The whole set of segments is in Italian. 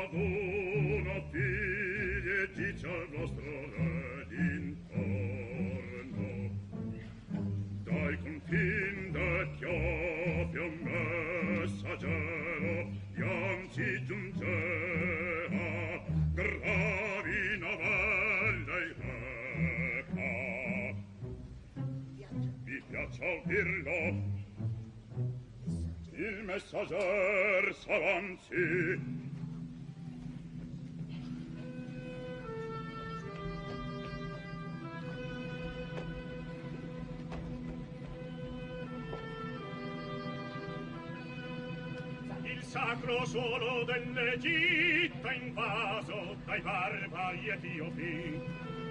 raduno figli e dice al vostro re d'intorno: dai confin d'Etiopia un messaggero dianzi giungea, gravi novelle reca. Vi piace udirlo? Il messager s'avanzi. Il sacro suolo dell'Egitto invaso dai barbari etiopi.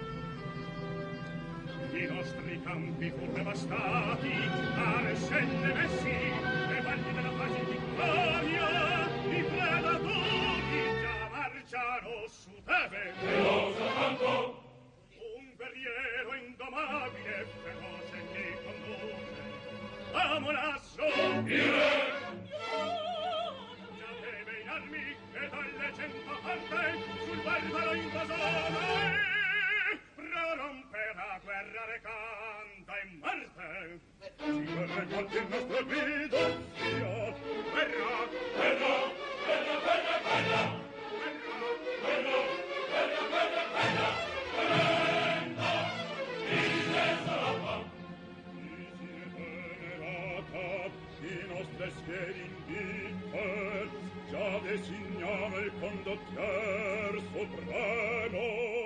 I nostri campi fu devastati, alle scende messi, e valli della fase vittoria, i predatori già marciano su Tebe. E osa tanto! Un guerriero indomabile, feroce che conduce, a Monasso, il re! Già deve in armi, e dalle 100 parte, sul barbaro invasore, proromperà guerra recanta e morte. Si verrà morte il nostro grido, sia guerra, Guerra! Guerra! Guerra! Guerra! Guerra! Guerra! Guerra! Guerra! Tremenda! Dice Sarapa! Isi venerata, i nostri schieri indiffer, già designava il condottier supremo.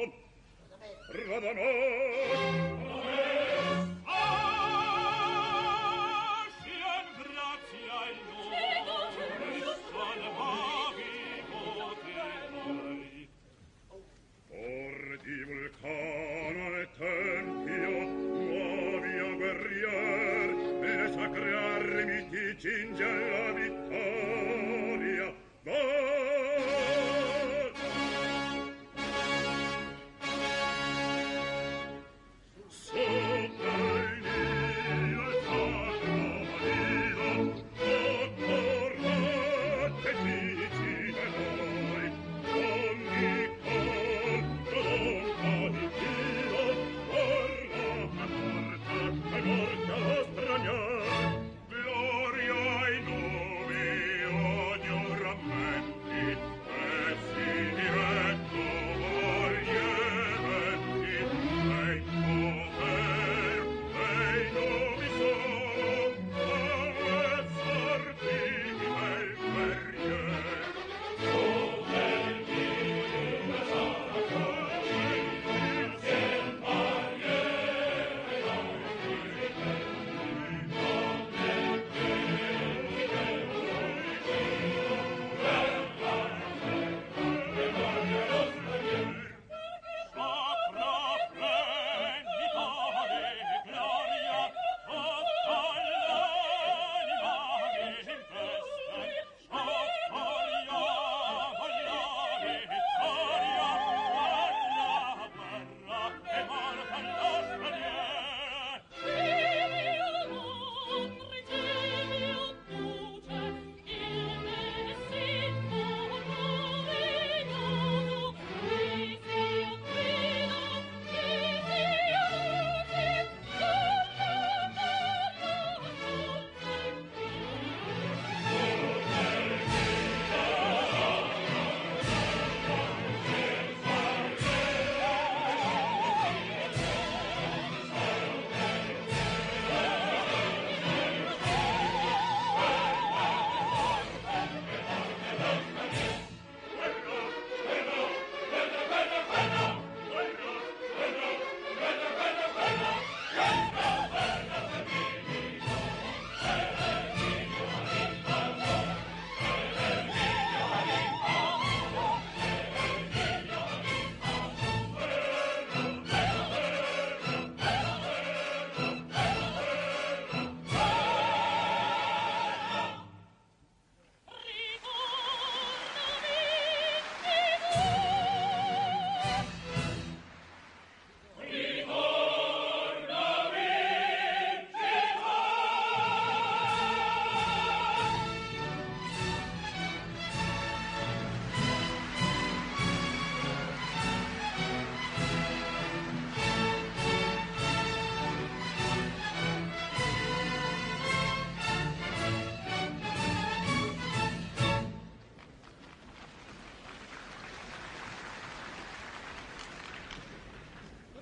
Radames! Sian grazia il nome, salvavi poteri. Or di Vulcano e Tempio, nuovi a guerrier, e le sacre armi ti cinge